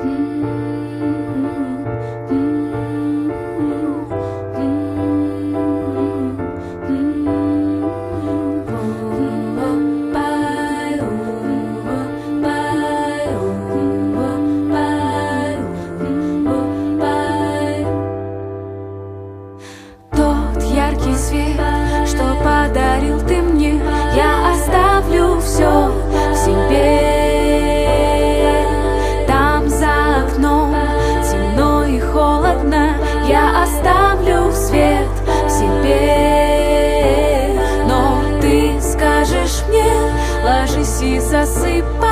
Яркий свет, что подарил ты мне, я оставлю все себе. Там за окном темно и холодно, я оставлю свет себе. Но ты скажешь мне, ложись и засыпай.